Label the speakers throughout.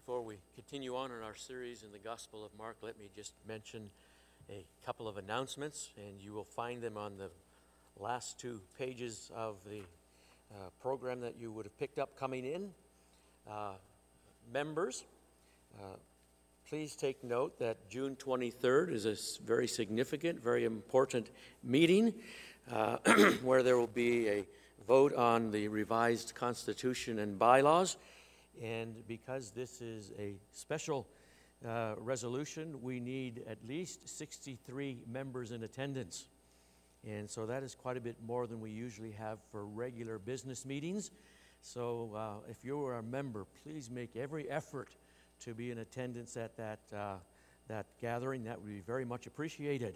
Speaker 1: Before we continue on in our series in the Gospel of Mark, let me just mention a couple of announcements, and you will find them on the last two pages of the program that you would have picked up coming in. Members, please take note that June 23rd is a very significant, very important meeting where there will be a vote on the revised Constitution and bylaws. And because this is a special resolution, we need at least 63 members in attendance. And so that is quite a bit more than we usually have for regular business meetings. So if you are a member, please make every effort to be in attendance at that gathering. That would be very much appreciated.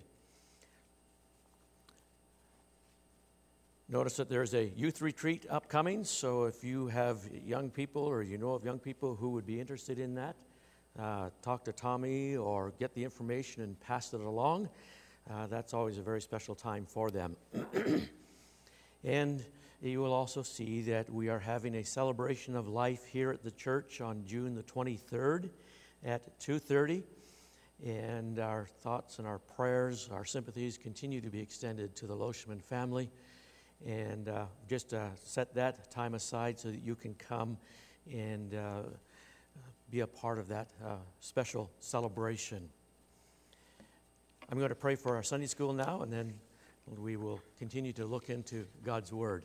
Speaker 1: Notice that there's a youth retreat upcoming, so if you have young people or you know of young people who would be interested in that, talk to Tommy or get the information and pass it along. That's always a very special time for them. And you will also see that we are having a celebration of life here at the church on June the 23rd at 2:30. And our thoughts and our prayers, our sympathies continue to be extended to the Loschman family. And just set that time aside so that you can come and be a part of that special celebration. I'm going to pray for our Sunday school now, and then we will continue to look into God's Word.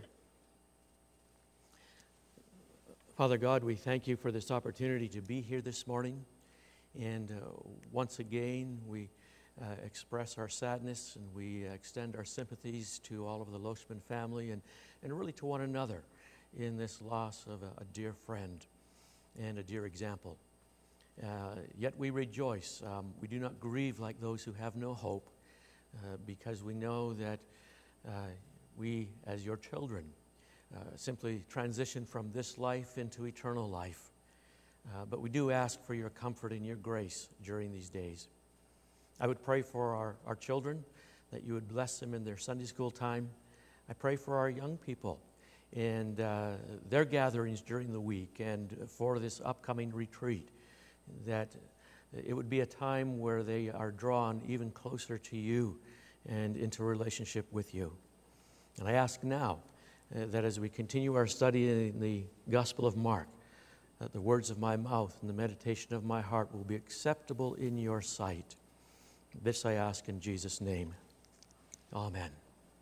Speaker 1: Father God, we thank you for this opportunity to be here this morning. And once again, we express our sadness, and we extend our sympathies to all of the Loschman family and really to one another in this loss of a dear friend and a dear example. Yet we rejoice. We do not grieve like those who have no hope, because we know that we, as your children, simply transition from this life into eternal life. But we do ask for your comfort and your grace during these days. I would pray for our children, that you would bless them in their Sunday school time. I pray for our young people and their gatherings during the week and for this upcoming retreat, that it would be a time where they are drawn even closer to you and into a relationship with you. And I ask now that as we continue our study in the Gospel of Mark, that the words of my mouth and the meditation of my heart will be acceptable in your sight. This I ask in Jesus' name. Amen.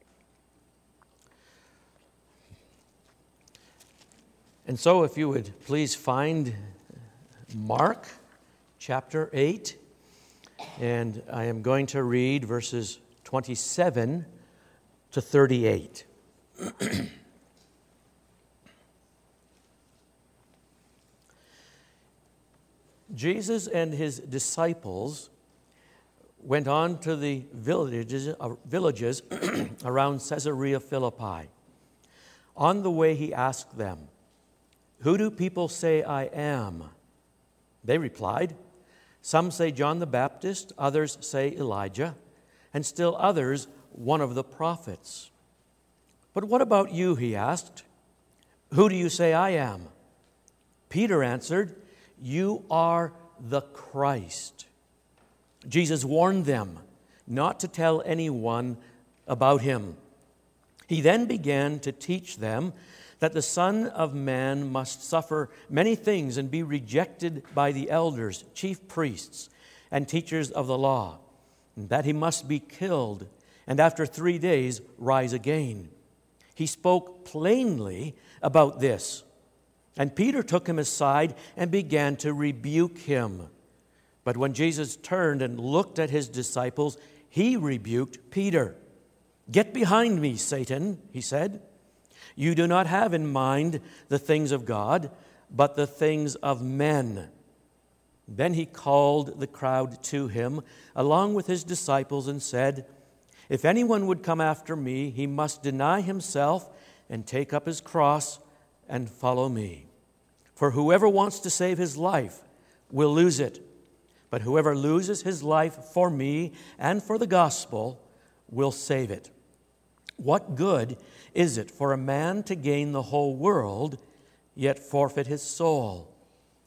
Speaker 1: And so if you would please find Mark chapter 8, and I am going to read verses 27 to 38. Jesus and his disciples went on to the villages around Caesarea Philippi. On the way he asked them, "Who do people say I am?" They replied, "Some say John the Baptist, others say Elijah, and still others one of the prophets." "But what about you?" he asked. "Who do you say I am?" Peter answered, "You are the Christ." Jesus warned them not to tell anyone about him. He then began to teach them that the Son of Man must suffer many things and be rejected by the elders, chief priests, and teachers of the law, and that he must be killed and after 3 days rise again. He spoke plainly about this, and Peter took him aside and began to rebuke him. But when Jesus turned and looked at his disciples, he rebuked Peter. "Get behind me, Satan," he said. "You do not have in mind the things of God, but the things of men." Then he called the crowd to him, along with his disciples, and said, "If anyone would come after me, he must deny himself and take up his cross and follow me. For whoever wants to save his life will lose it. But whoever loses his life for me and for the gospel will save it. What good is it for a man to gain the whole world, yet forfeit his soul?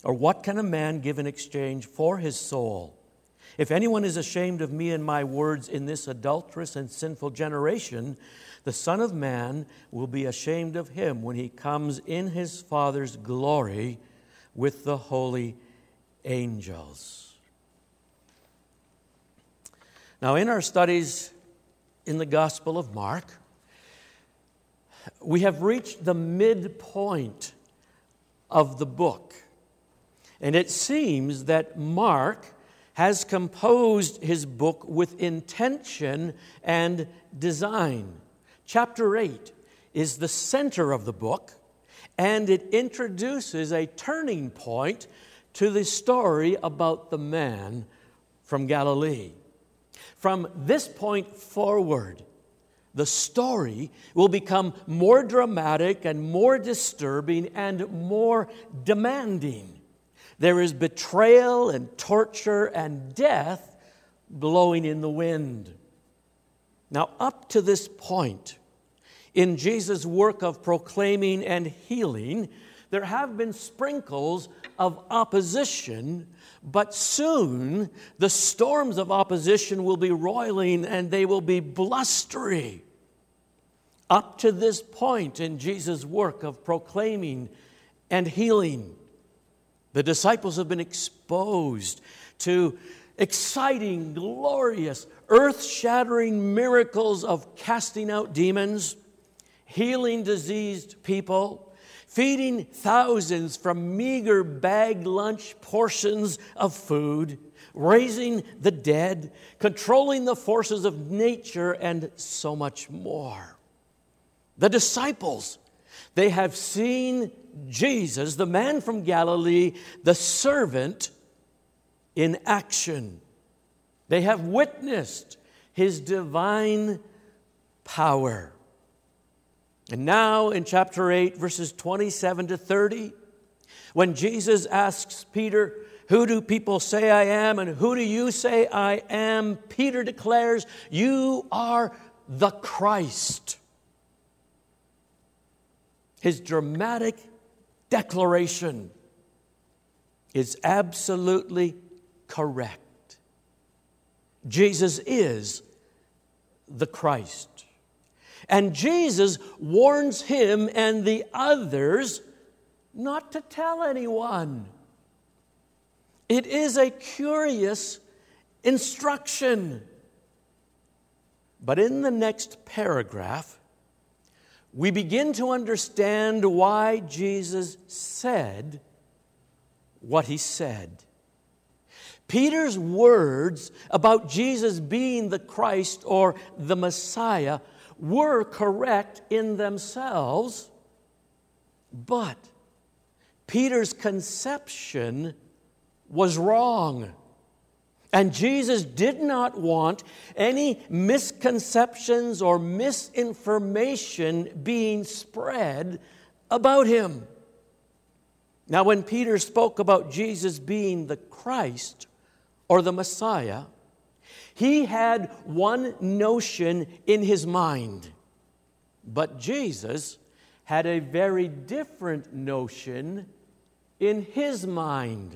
Speaker 1: Or what can a man give in exchange for his soul? If anyone is ashamed of me and my words in this adulterous and sinful generation, the Son of Man will be ashamed of him when he comes in his Father's glory with the holy angels. Now, in our studies in the Gospel of Mark, we have reached the midpoint of the book. And it seems that Mark has composed his book with intention and design. Chapter 8 is the center of the book, and it introduces a turning point to the story about the man from Galilee. From this point forward, the story will become more dramatic and more disturbing and more demanding. There is betrayal and torture and death blowing in the wind. Now, up to this point, in Jesus' work of proclaiming and healing, there have been sprinkles of opposition, but soon the storms of opposition will be roiling and they will be blustery. Up to this point in Jesus' work of proclaiming and healing, the disciples have been exposed to exciting, glorious, earth-shattering miracles of casting out demons, healing diseased people, feeding thousands from meager bag lunch portions of food, raising the dead, controlling the forces of nature, and so much more. The disciples, they have seen Jesus, the man from Galilee, the servant, in action. They have witnessed his divine power. And now in chapter 8, verses 27 to 30, when Jesus asks Peter, "Who do people say I am, and who do you say I am?" Peter declares, "You are the Christ." His dramatic declaration is absolutely correct. Jesus is the Christ. And Jesus warns him and the others not to tell anyone. It is a curious instruction. But in the next paragraph, we begin to understand why Jesus said what he said. Peter's words about Jesus being the Christ or the Messiah were correct in themselves, but Peter's conception was wrong. And Jesus did not want any misconceptions or misinformation being spread about him. Now, when Peter spoke about Jesus being the Christ or the Messiah, he had one notion in his mind. But Jesus had a very different notion in his mind.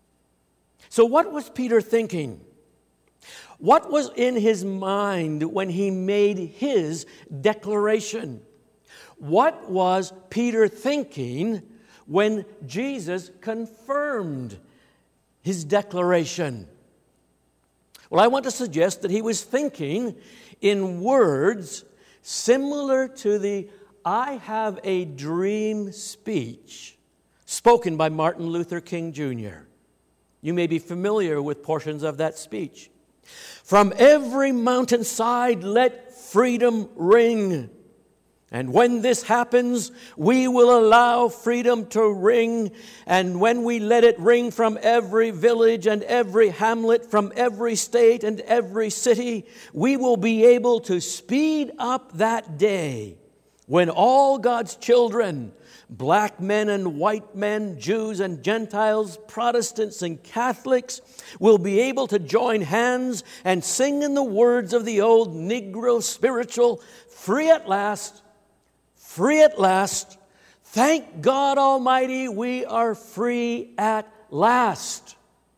Speaker 1: So what was Peter thinking? What was in his mind when he made his declaration? What was Peter thinking when Jesus confirmed his declaration? Well, I want to suggest that he was thinking in words similar to the "I have a dream" speech spoken by Martin Luther King Jr. You may be familiar with portions of that speech. "From every mountainside let freedom ring. And when this happens, we will allow freedom to ring. And when we let it ring from every village and every hamlet, from every state and every city, we will be able to speed up that day when all God's children, black men and white men, Jews and Gentiles, Protestants and Catholics, will be able to join hands and sing in the words of the old Negro spiritual, 'Free at last, free at last. Thank God Almighty, we are free at last.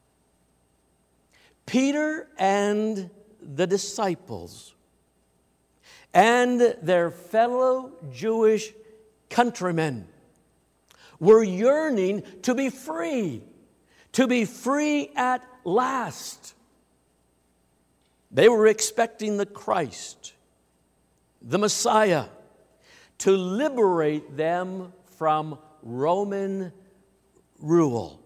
Speaker 1: Peter and the disciples and their fellow Jewish countrymen were yearning to be free at last. They were expecting the Christ, the Messiah, to liberate them from Roman rule.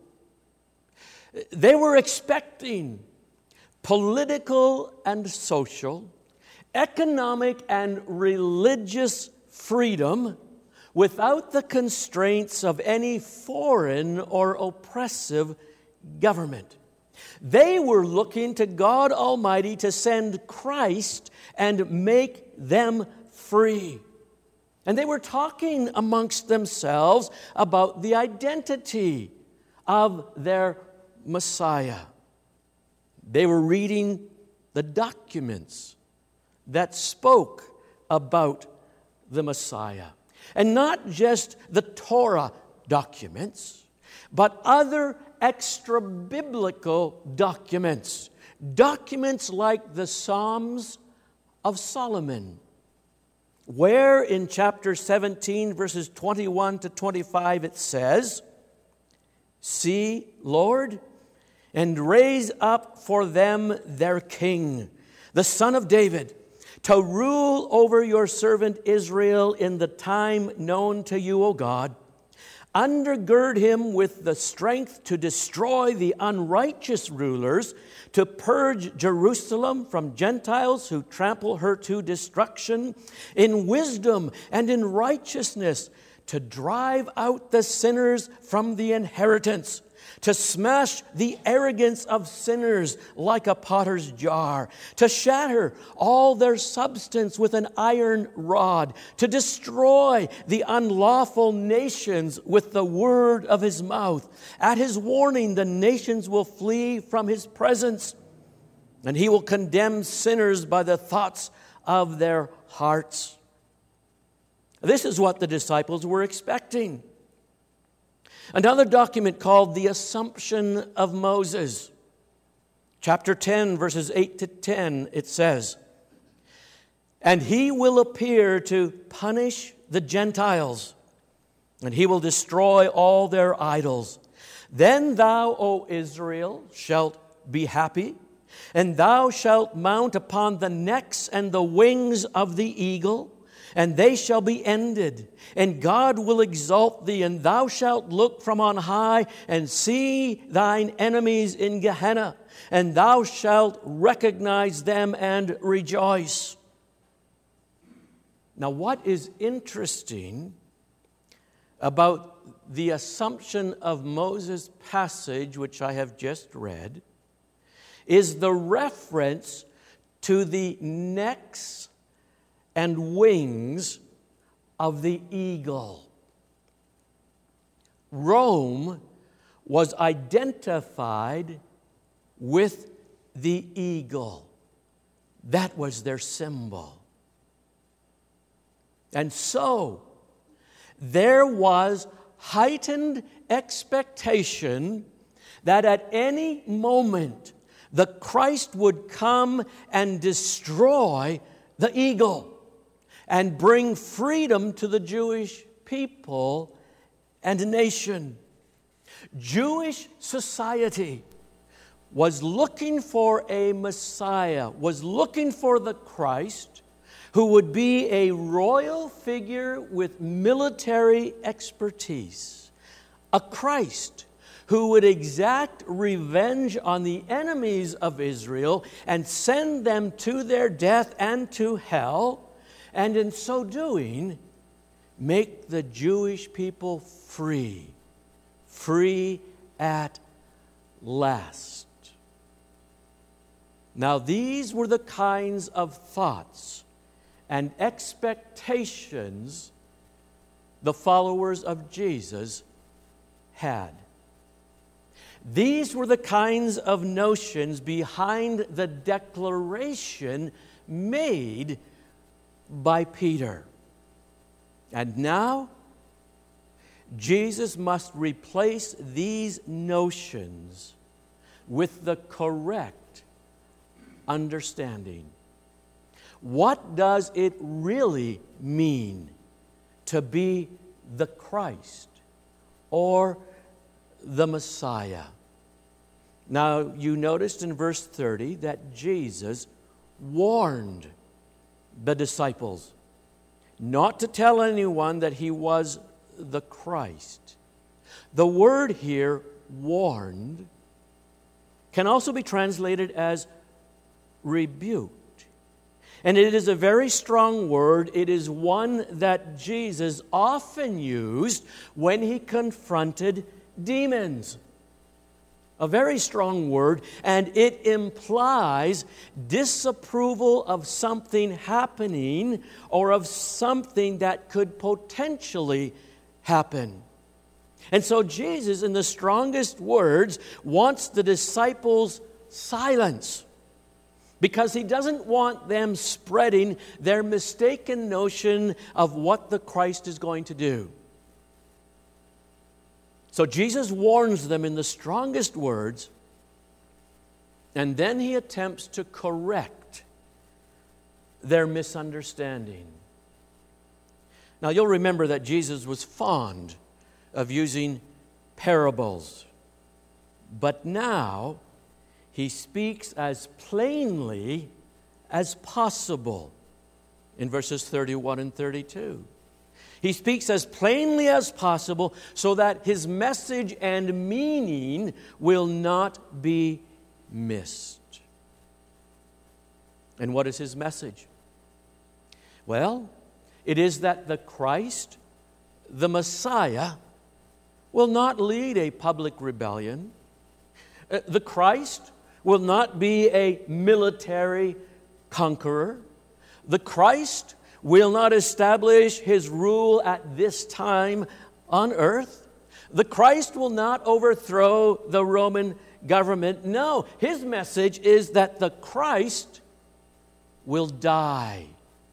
Speaker 1: They were expecting political and social, economic and religious freedom without the constraints of any foreign or oppressive government. They were looking to God Almighty to send Christ and make them free. And they were talking amongst themselves about the identity of their Messiah. They were reading the documents that spoke about the Messiah. And not just the Torah documents, but other extra-biblical documents. Documents like the Psalms of Solomon, where in chapter 17, verses 21 to 25, it says, "See, Lord, and raise up for them their king, the Son of David, to rule over your servant Israel in the time known to you, O God. Undergird him with the strength to destroy the unrighteous rulers, to purge Jerusalem from Gentiles who trample her to destruction, in wisdom and in righteousness, to drive out the sinners from the inheritance, to smash the arrogance of sinners like a potter's jar, to shatter all their substance with an iron rod, to destroy the unlawful nations with the word of his mouth. At his warning, the nations will flee from his presence, and he will condemn sinners by the thoughts of their hearts." This is what the disciples were expecting. Another document called the Assumption of Moses. Chapter 10, verses 8 to 10, it says, "And he will appear to punish the Gentiles, and he will destroy all their idols. Then thou, O Israel, shalt be happy, and thou shalt mount upon the necks and the wings of the eagle, and they shall be ended. And God will exalt thee, and thou shalt look from on high and see thine enemies in Gehenna, and thou shalt recognize them and rejoice." Now, what is interesting about the Assumption of Moses passage, which I have just read, is the reference to the necks and wings of the eagle. Rome was identified with the eagle. That was their symbol. And so, there was heightened expectation that at any moment the Christ would come and destroy the eagle and bring freedom to the Jewish people and nation. Jewish society was looking for a Messiah, was looking for the Christ who would be a royal figure with military expertise, a Christ who would exact revenge on the enemies of Israel and send them to their death and to hell, and in so doing, make the Jewish people free at last. Now, these were the kinds of thoughts and expectations the followers of Jesus had. These were the kinds of notions behind the declaration made by Peter. And now, Jesus must replace these notions with the correct understanding. What does it really mean to be the Christ or the Messiah? Now, you noticed in verse 30 that Jesus warned the disciples not to tell anyone that he was the Christ. The word here, warned, can also be translated as rebuked. And it is a very strong word. It is one that Jesus often used when he confronted demons. A very strong word, and it implies disapproval of something happening or of something that could potentially happen. And so Jesus, in the strongest words, wants the disciples' silence, because he doesn't want them spreading their mistaken notion of what the Christ is going to do. So Jesus warns them in the strongest words, and then he attempts to correct their misunderstanding. Now, you'll remember that Jesus was fond of using parables, but now he speaks as plainly as possible in verses 31 and 32. He speaks as plainly as possible so that his message and meaning will not be missed. And what is his message? Well, it is that the Christ, the Messiah, will not lead a public rebellion. The Christ will not be a military conqueror. The Christ will not establish his rule at this time on earth. The Christ will not overthrow the Roman government. No, his message is that the Christ will die.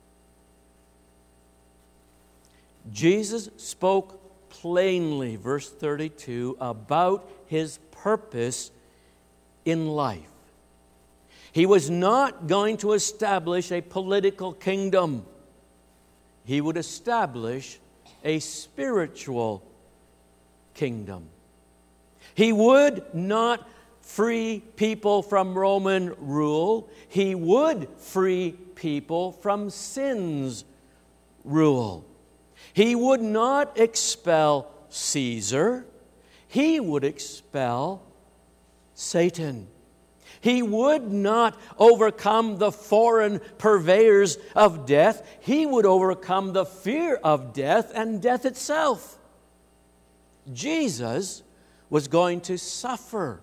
Speaker 1: Jesus spoke plainly, verse 32, about his purpose in life. He was not going to establish a political kingdom. He would establish a spiritual kingdom. He would not free people from Roman rule. He would free people from sin's rule. He would not expel Caesar. He would expel Satan. He would not overcome the foreign purveyors of death. He would overcome the fear of death and death itself. Jesus was going to suffer,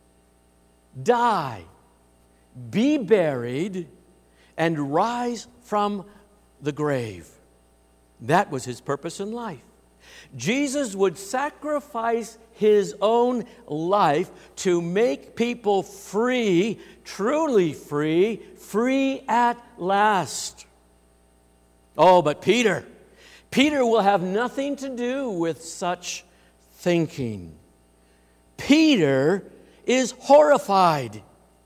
Speaker 1: die, be buried, and rise from the grave. That was his purpose in life. Jesus would sacrifice his own life to make people free, truly free, free at last. Oh, but Peter will have nothing to do with such thinking. Peter is horrified.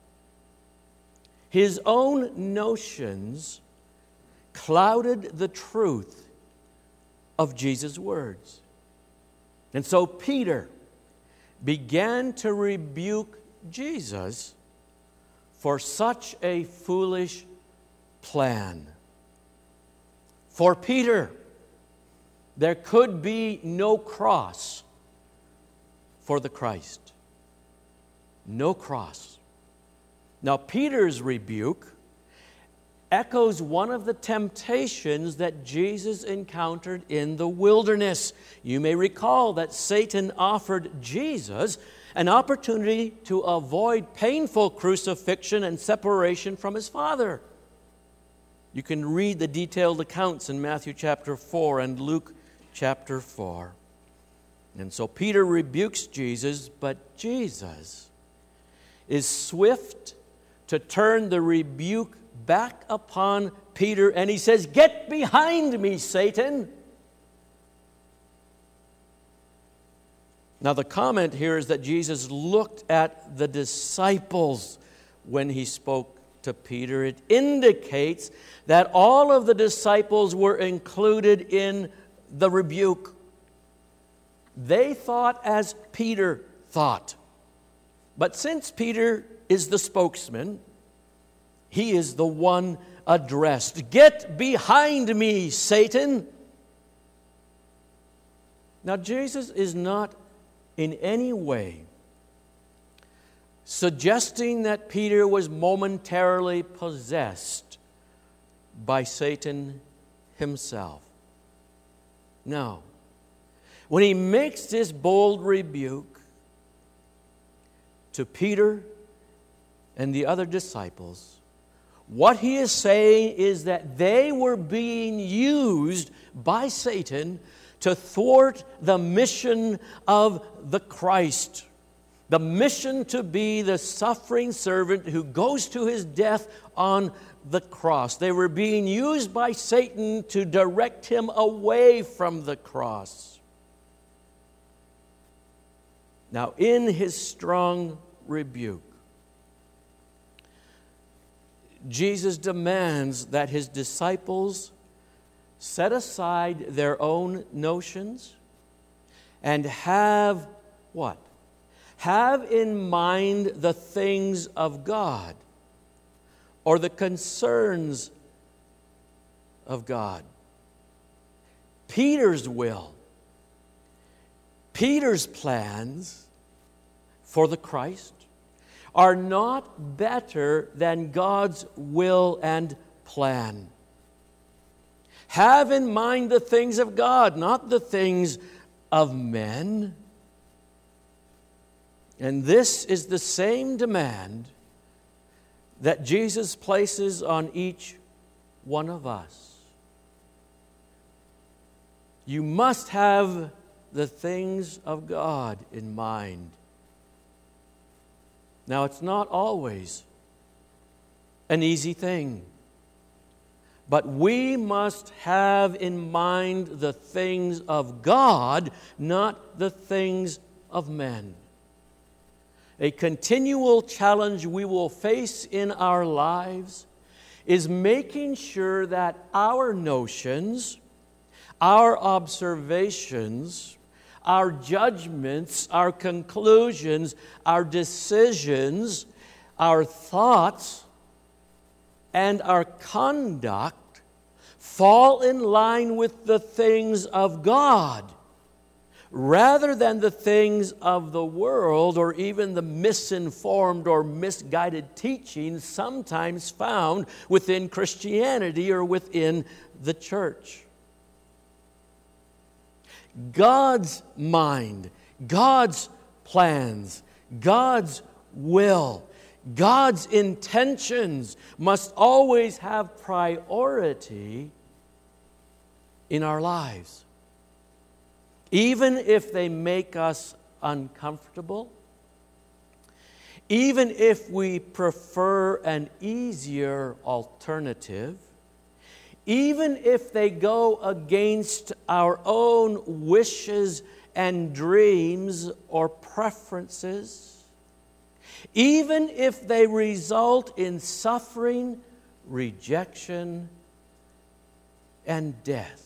Speaker 1: His own notions clouded the truth of Jesus' words. And so Peter began to rebuke Jesus for such a foolish plan. For Peter, there could be no cross for the Christ. No cross. Now, Peter's rebuke echoes one of the temptations that Jesus encountered in the wilderness. You may recall that Satan offered Jesus an opportunity to avoid painful crucifixion and separation from his Father. You can read the detailed accounts in Matthew chapter 4 and Luke chapter 4. And so Peter rebukes Jesus, but Jesus is swift to turn the rebuke back upon Peter, and he says, "Get behind me, Satan." Now, the comment here is that Jesus looked at the disciples when he spoke to Peter. It indicates that all of the disciples were included in the rebuke. They thought as Peter thought. But since Peter is the spokesman, he is the one addressed. Get behind me, Satan. Now, Jesus is not in any way suggesting that Peter was momentarily possessed by Satan himself. No. When he makes this bold rebuke to Peter and the other disciples, what he is saying is that they were being used by Satan to thwart the mission of the Christ, the mission to be the suffering servant who goes to his death on the cross. They were being used by Satan to direct him away from the cross. Now, in his strong rebuke, Jesus demands that his disciples set aside their own notions and have what? Have in mind the things of God or the concerns of God. Peter's will, Peter's plans for the Christ are not better than God's will and plan. Have in mind the things of God, not the things of men. And this is the same demand that Jesus places on each one of us. You must have the things of God in mind. Now, it's not always an easy thing, but we must have in mind the things of God, not the things of men. A continual challenge we will face in our lives is making sure that our notions, our observations, our judgments, our conclusions, our decisions, our thoughts, and our conduct fall in line with the things of God, rather than the things of the world or even the misinformed or misguided teachings sometimes found within Christianity or within the church. God's mind, God's plans, God's will, God's intentions must always have priority in our lives. Even if they make us uncomfortable, even if we prefer an easier alternative, even if they go against our own wishes and dreams or preferences, even if they result in suffering, rejection, and death.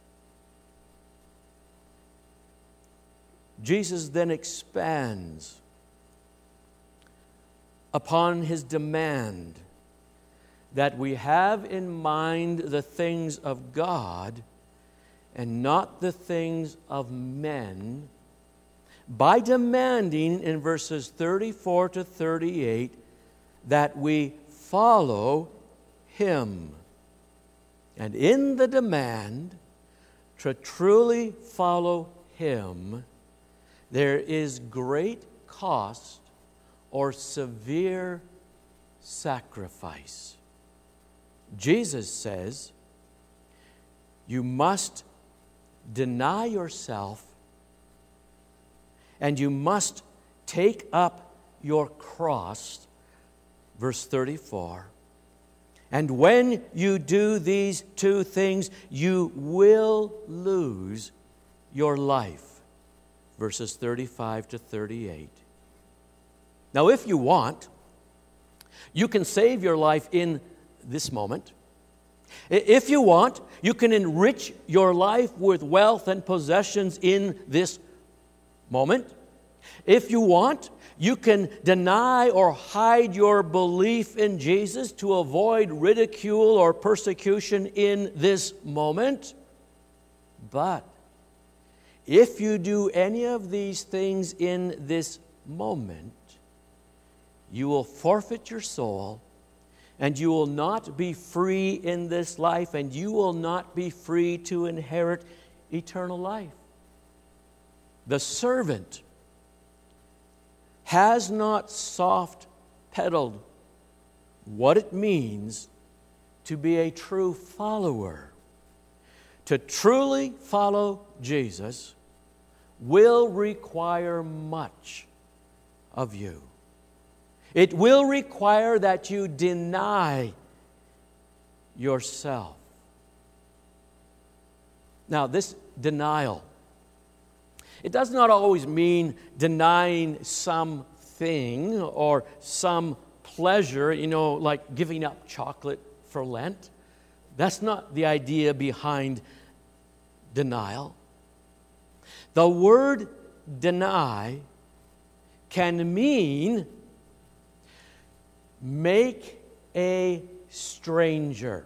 Speaker 1: Jesus then expands upon his demand that we have in mind the things of God and not the things of men, by demanding in verses 34 to 38 that we follow him. And in the demand to truly follow him, there is great cost or severe sacrifice. Jesus says, you must deny yourself and you must take up your cross, verse 34. And when you do these two things, you will lose your life verses 35 to 38. Now, if you want, you can save your life in this moment. If you want, you can enrich your life with wealth and possessions in this moment. If you want, you can deny or hide your belief in Jesus to avoid ridicule or persecution in this moment. But if you do any of these things in this moment, you will forfeit your soul, and you will not be free in this life, and you will not be free to inherit eternal life. The servant has not soft-pedaled what it means to be a true follower. To truly follow Jesus will require much of you. It will require that you deny yourself. Now, this denial, it does not always mean denying something or some pleasure, like giving up chocolate for Lent. That's not the idea behind denial. The word deny can mean make a stranger.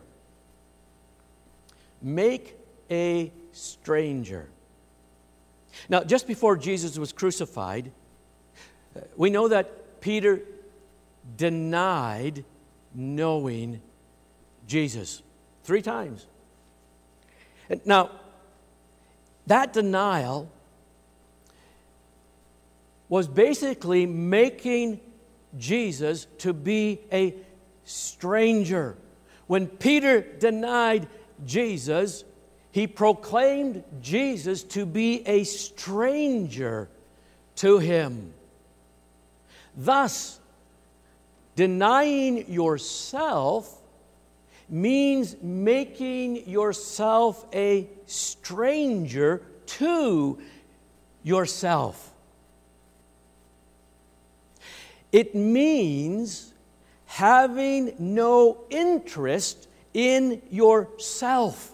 Speaker 1: Make a stranger. Now, just before Jesus was crucified, we know that Peter denied knowing Jesus 3 times. Now, that denial was basically making Jesus to be a stranger. When Peter denied Jesus, he proclaimed Jesus to be a stranger to him. Thus, denying yourself means making yourself a stranger to yourself. It means having no interest in yourself,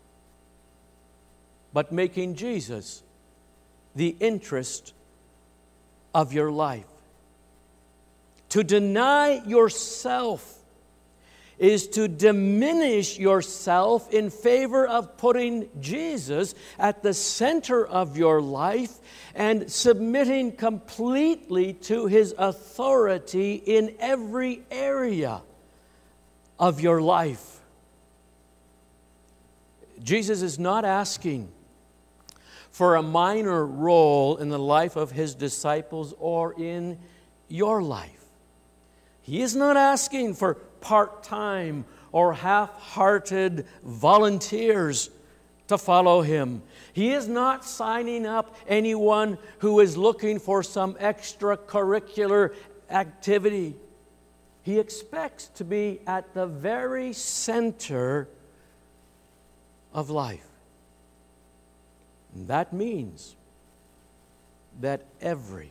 Speaker 1: but making Jesus the interest of your life. To deny yourself is to diminish yourself in favor of putting Jesus at the center of your life and submitting completely to His authority in every area of your life. Jesus is not asking for a minor role in the life of His disciples or in your life. He is not asking for part-time or half-hearted volunteers to follow Him. He is not signing up anyone who is looking for some extracurricular activity. He expects to be at the very center of life. And that means that every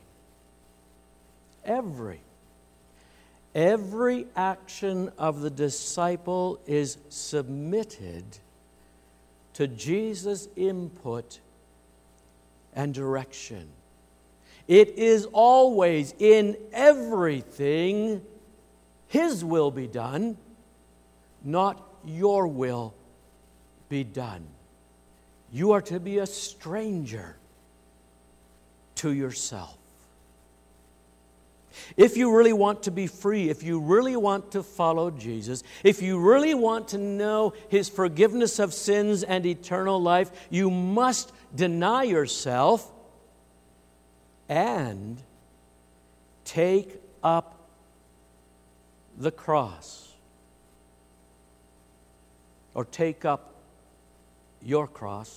Speaker 1: action of the disciple is submitted to Jesus' input and direction. It is always, in everything, His will be done, not your will be done. You are to be a stranger to yourself. If you really want to be free, if you really want to follow Jesus, if you really want to know His forgiveness of sins and eternal life, you must deny yourself and take up the cross. Or take up your cross.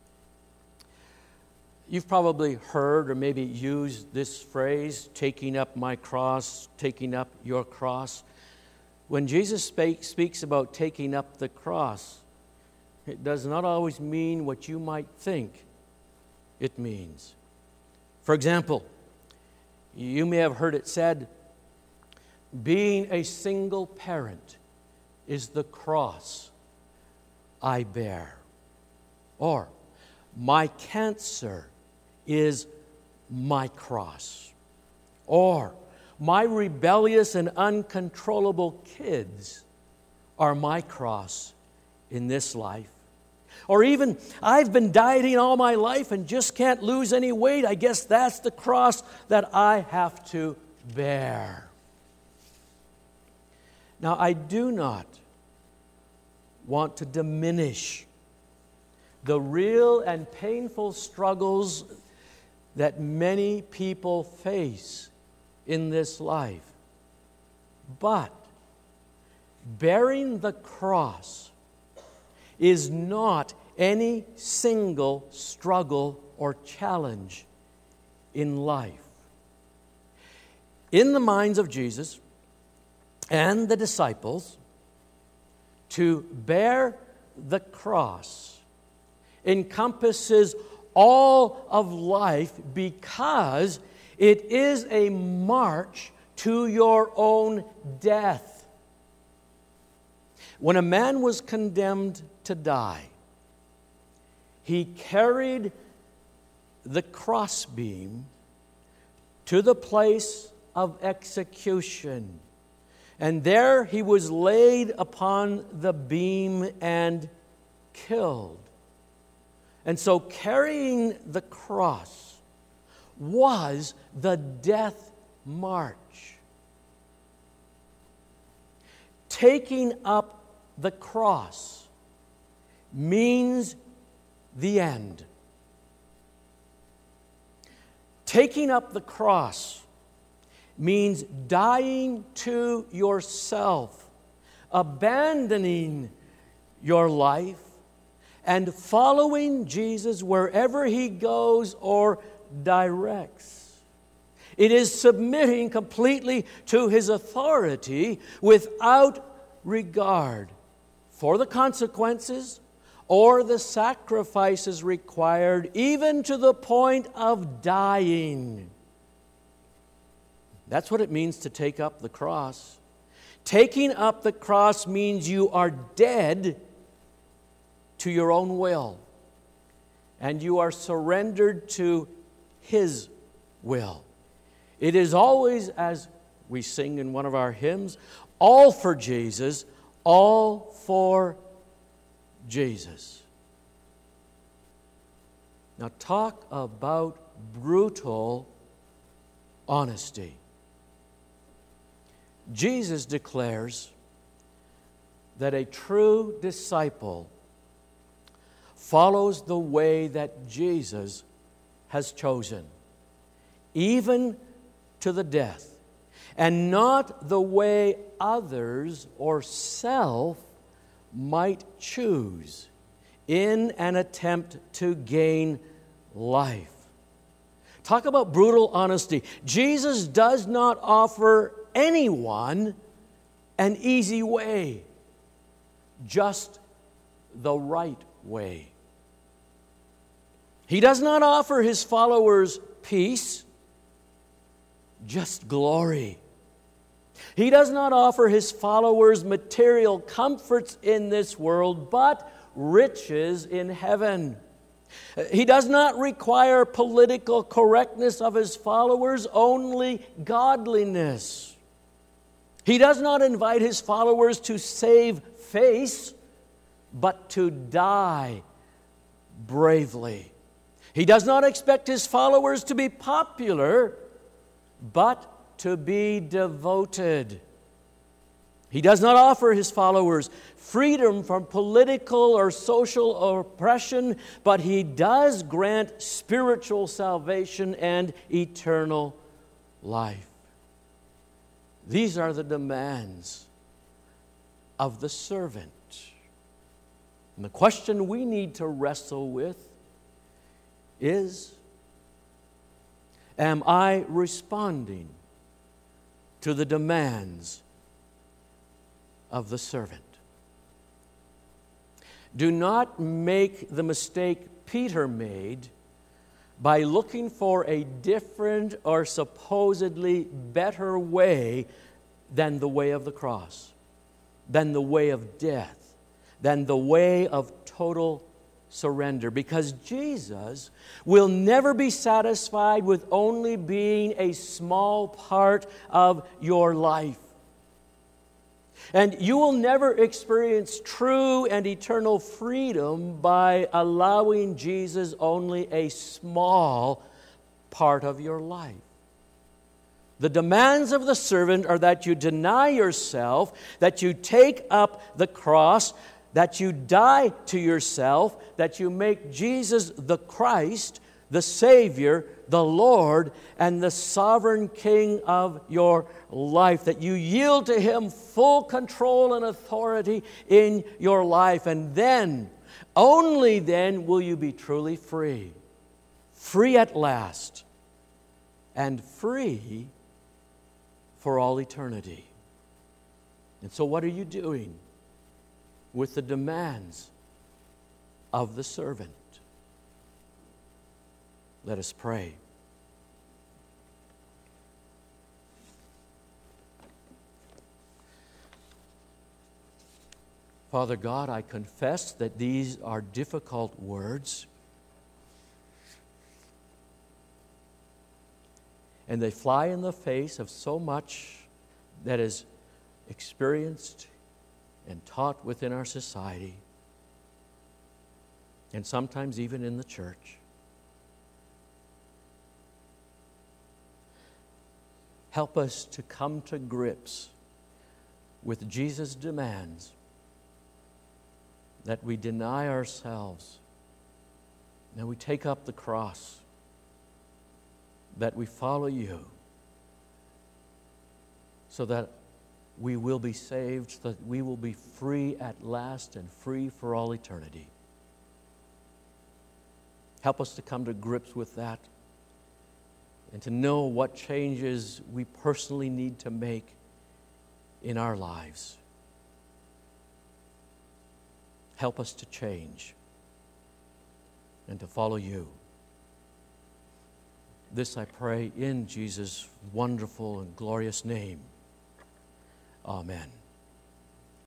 Speaker 1: You've probably heard or maybe used this phrase, taking up my cross, taking up your cross. When Jesus speaks about taking up the cross, it does not always mean what you might think it means. For example, you may have heard it said, being a single parent is the cross I bear. Or, my cancer is my cross. Or, my rebellious and uncontrollable kids are my cross in this life. Or even, I've been dieting all my life and just can't lose any weight. I guess that's the cross that I have to bear. Now, I do not want to diminish the real and painful struggles that many people face in this life. But bearing the cross is not any single struggle or challenge in life. In the minds of Jesus and the disciples, to bear the cross encompasses all of life because it is a march to your own death. When a man was condemned to die, he carried the crossbeam to the place of execution. And there he was laid upon the beam and killed. And so carrying the cross was the death march. Taking up the cross means the end. Taking up the cross means dying to yourself, abandoning your life, and following Jesus wherever He goes or directs. It is submitting completely to His authority without regard for the consequences or the sacrifices required, even to the point of dying. That's what it means to take up the cross. Taking up the cross means you are dead to your own will, and you are surrendered to His will. It is always, as we sing in one of our hymns, all for Jesus, all for Jesus. Now talk about brutal honesty. Jesus declares that a true disciple follows the way that Jesus has chosen, even to the death, and not the way others or self might choose in an attempt to gain life. Talk about brutal honesty. Jesus does not offer anyone an easy way, just the right way. He does not offer His followers peace, just glory. He does not offer His followers material comforts in this world, but riches in heaven. He does not require political correctness of His followers, only godliness. He does not invite His followers to save face, but to die bravely. He does not expect His followers to be popular, but to be devoted. He does not offer His followers freedom from political or social oppression, but He does grant spiritual salvation and eternal life. These are the demands of the servant. And the question we need to wrestle with is, am I responding to the demands of the servant? Do not make the mistake Peter made by looking for a different or supposedly better way than the way of the cross, than the way of death, than the way of total surrender. Because Jesus will never be satisfied with only being a small part of your life. And you will never experience true and eternal freedom by allowing Jesus only a small part of your life. The demands of the servant are that you deny yourself, that you take up the cross, that you die to yourself, that you make Jesus the Christ, the Savior, the Lord, and the sovereign King of your life, that you yield to Him full control and authority in your life. And then, only then, will you be truly free. Free at last, and free for all eternity. And so what are you doing with the demands of the servant? Let us pray. Father God, I confess that these are difficult words, and they fly in the face of so much that is experienced and taught within our society, and sometimes even in the church. Help us to come to grips with Jesus' demands, that we deny ourselves, that we take up the cross, that we follow you, so that we will be saved, so that we will be free at last and free for all eternity. Help us to come to grips with that and to know what changes we personally need to make in our lives. Help us to change and to follow you. This I pray in Jesus' wonderful and glorious name. Amen.